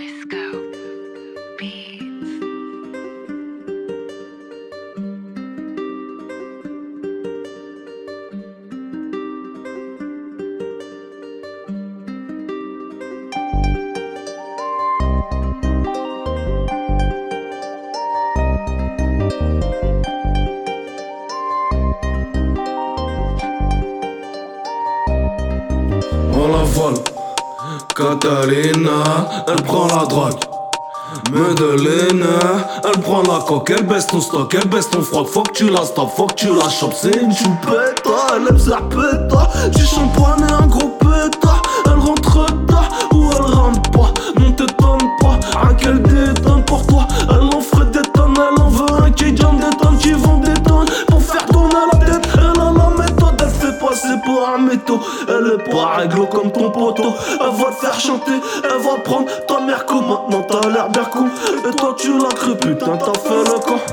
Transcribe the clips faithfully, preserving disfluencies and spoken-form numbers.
Wisco Beats. On la vole, Katarina, elle prend la drogue. Medellin, elle prend la coque, elle baisse ton stock, elle baisse ton froc. Faut que tu la stops, faut que tu la chopes. C'est une choupette, elle aime ça péta. J'ai shampoigné un gros péta. Elle rentre tard ou elle rentre pas. Non t'étonne pas, à qu'elle détonne pour toi. Elle en ferait des tonnes, elle en veut un qui jam des tonnes, qui vend des tonnes. Pour faire tourner la tête, elle a la méthode. Elle fait passer pour un métaux. Elle est pas réglo comme ton poteau. Elle va te faire chanter, elle va prendre ta mère comme maintenant t'as l'air bien cool. Et toi tu l'as cru, putain t'as fait le con.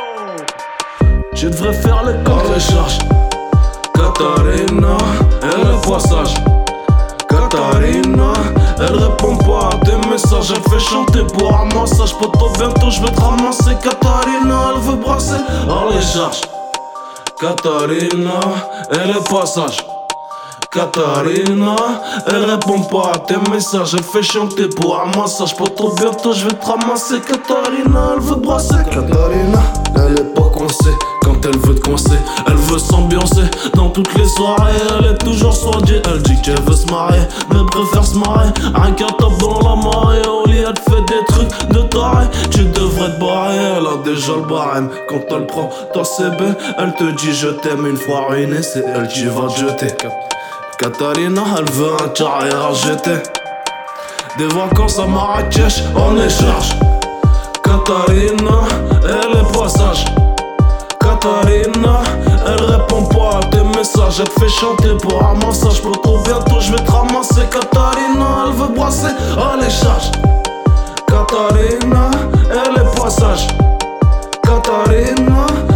Tu devrais faire les camps. Elle cherche Katarina, elle est pas sage. Katarina, elle répond pas à tes messages. Elle fait chanter pour un massage. Poto bientôt je vais te ramasser. Katarina, elle veut brasser. Elle cherche Katarina, elle est pas sage. Katarina, elle répond pas à tes messages. Elle fait chanter pour un massage. Pas trop bientôt je vais te ramasser. Katarina, elle veut brasser. Katarina, elle est pas coincée. Quand elle veut te coincer, elle veut s'ambiancer. Dans toutes les soirées, elle est toujours soignée. Elle dit qu'elle veut se marier, mais préfère se marier. Un qu'elle tape dans la marée. Au lit elle te fait des trucs de taré. Tu devrais te barrer, elle a déjà le barème. Quand elle prend ta C B, elle te dit je t'aime. Une fois ruiné, c'est elle qui va te jeter. Katarina, elle veut un carrière à jeter. Des vacances à Marrakech, on échange. Katarina, elle est pas sage. Katarina, elle répond pas à tes messages. Elle fait chanter pour un massage. Poto bientôt je vais te ramasser. Katarina, elle veut brasser, allez charge. Katarina, elle est pas sage. Katarina,